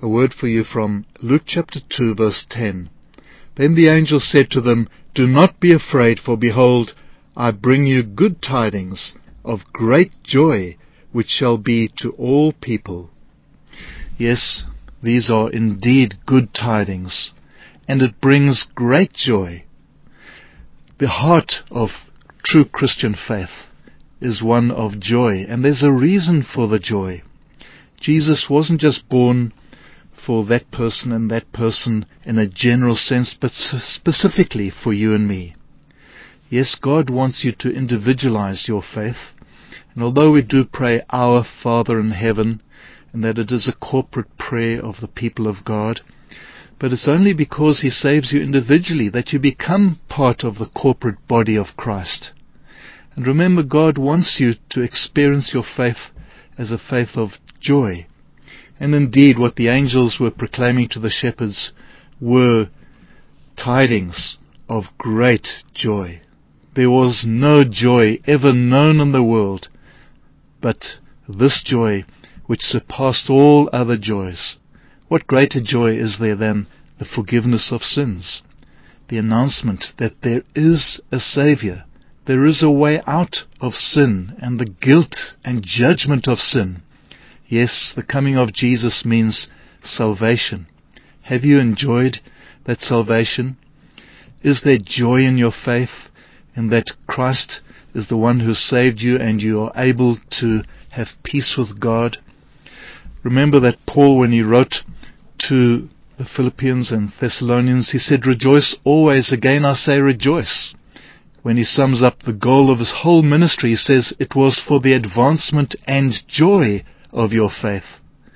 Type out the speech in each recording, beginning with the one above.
A word for you from Luke chapter 2, verse 10. Then the angel said to them, "Do not be afraid, for behold, I bring you good tidings of great joy, which shall be to all people." Yes, these are indeed good tidings, and it brings great joy. The heart of true Christian faith is one of joy, and there's a reason for the joy. Jesus wasn't just born for that person and that person in a general sense, but specifically for you and me. Yes, God wants you to individualize your faith, and although we do pray, "Our Father in heaven," and that it is a corporate prayer of the people of God, but it's only because He saves you individually that you become part of the corporate body of Christ. And remember, God wants you to experience your faith as a faith of joy. And indeed, what the angels were proclaiming to the shepherds were tidings of great joy. There was no joy ever known in the world but this joy which surpassed all other joys. What greater joy is there than the forgiveness of sins? The announcement that there is a Savior. There is a way out of sin and the guilt and judgment of sin. Yes, the coming of Jesus means salvation. Have you enjoyed that salvation? Is there joy in your faith in that Christ is the one who saved you and you are able to have peace with God? Remember that Paul, when he wrote to the Philippians and Thessalonians, he said, "Rejoice always." Again I say rejoice. When he sums up the goal of his whole ministry, he says it was for the advancement and joy of your faith.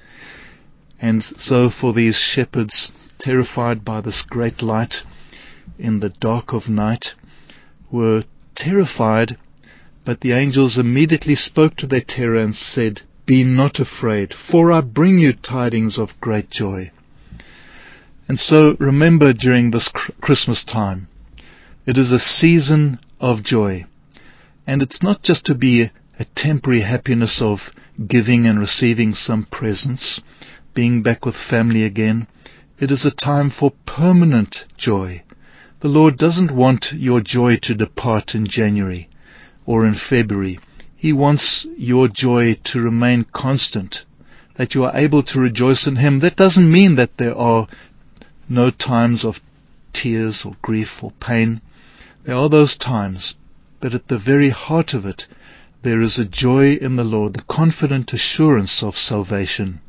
And so for these shepherds, terrified by this great light in the dark of night, were terrified, but the angels immediately spoke to their terror and said, "Be not afraid, for I bring you tidings of great joy." And so remember, during this Christmas time, it is a season of joy. And it's not just to be a temporary happiness of giving and receiving some presents, being back with family again. It is a time for permanent joy. The Lord doesn't want your joy to depart in January or in February. He wants your joy to remain constant, that you are able to rejoice in Him. That doesn't mean that there are no times of tears or grief or pain. There are those times, but at the very heart of it, there is a joy in the Lord, the confident assurance of salvation.